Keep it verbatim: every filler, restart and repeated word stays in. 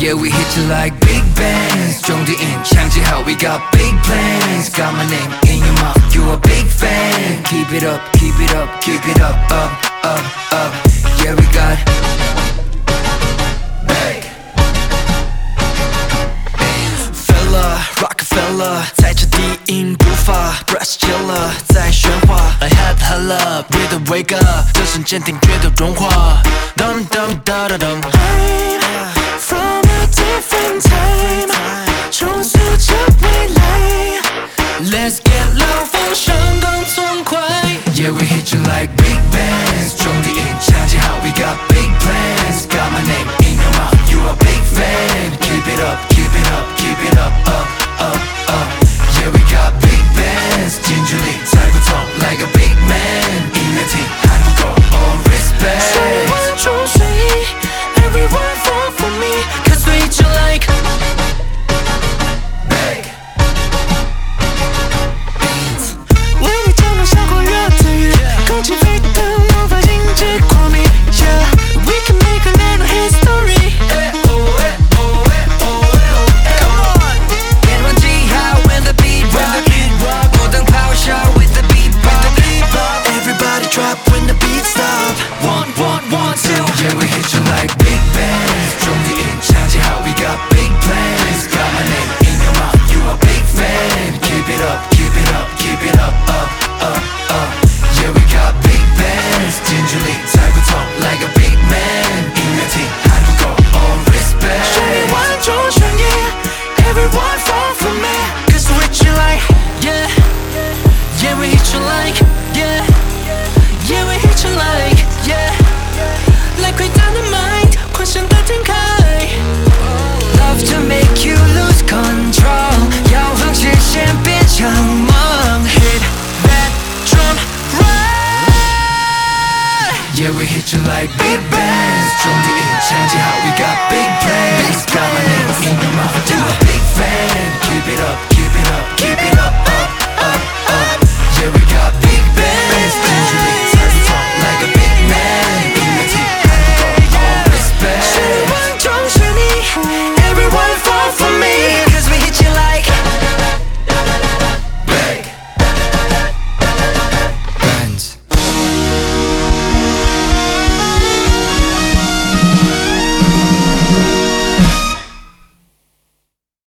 Yeah, we hit you like big bands. 종디인 창지하오, we got big plans. Got my name in your mouth, you a big fan. Keep it up, keep it up, keep it up, up, up, up. Yeah, we got big Fella, Rockefeller 在这低音步伐 Brass Killer 在喧哗 I had to hell up, breathe and wake up 这瞬间听觉都融化 Dum dum da da dum From a different time 重塑着未来 Let's get low 风声更痛快 Yeah, we hit you like big bands 重低音强记好 We got big plans Got my name in your mouth You a big fan Keep it up, keep it up, keep it up, up, up, up Yeah, we got big bands 近距离猜不透 Like a big man 音乐厅还不够 All respect 水万中水 Everyone fall for me Cause we hit you like big 为你降落下过热的雨空气沸腾魔法禁止狂迷 Yeah, we can make a little history Come on 变换记号 When the beat rock 摩登咆哮 With the beat pop Everybody drop when the beat stop One, one, one, two Yeah, we hit you like big bands 重低音强记好 We got big plans Got my name in your mouth You a big fan Keep it up, keep it up, keep it up, up, up, up Yeah, we got big bands 近距离猜不透 Like a big man 音乐厅还不够 All respect 水万中选一 Everyone fall for me Cause we hit you like Yeah, yeah, we hit you like Yeah, Yeah, we hit you like yeah Like we dynamite 狂想的天开 Love to make you lose control 摇晃视线变成梦 Hit that drum right Yeah, we hit you like big bands 重低音强记好